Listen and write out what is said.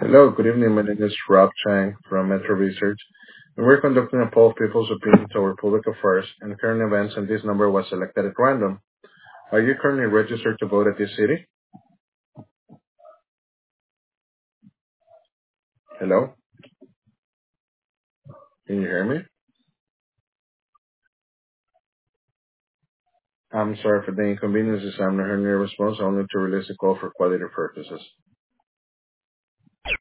Hello, good evening. My name is Rob Chang from Metro Research, and we're conducting a poll of people's opinion toward public affairs and current events, and this number was selected at random. Are you currently registered to vote at this city? Hello? Can you hear me? I'm sorry for the inconveniences. I'm not hearing your response. I'll need to release the call for quality purposes.